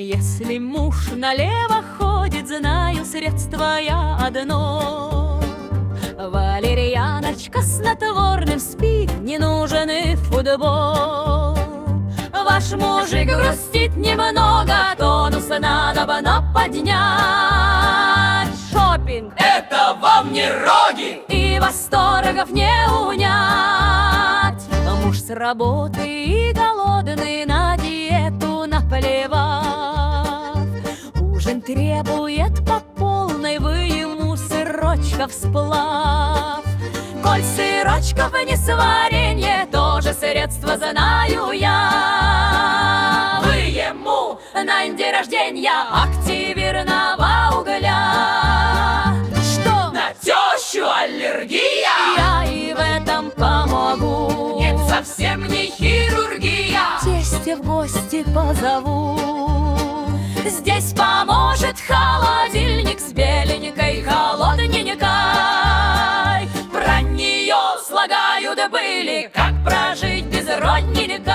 Если муж налево ходит, знаю, средство я одно. Валерьяночка снотворным, спи, не нужен и футбол. Ваш мужик грустит немного, тонус надобно поднять. Шопинг — это вам не роги! и восторгов не унять. Муж с работы и голодный, на диету наплевав. Ужин требует по полной, вы ему сырочков сплав. Коль сырочков не с варенье, тоже средство знаю я. Вы ему на день рождения активированного угля. Что? На тещу аллергия! Я и в этом помогу. Нет, совсем не хирургия! Тестя в гости позову. Здесь поможет холодильник с беленькой холодненькой. Про нее слагают были, как прожить без родненькой.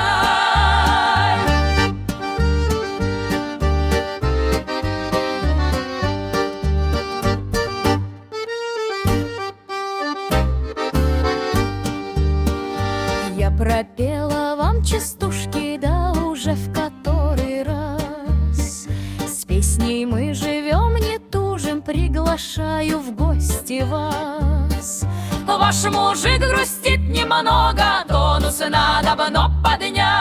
Я пропела вам частушки, да уже в который раз. С песней мы живем, не тужим, приглашаю в гости вас. Ваш мужик грустит немного, тонус надобно поднять.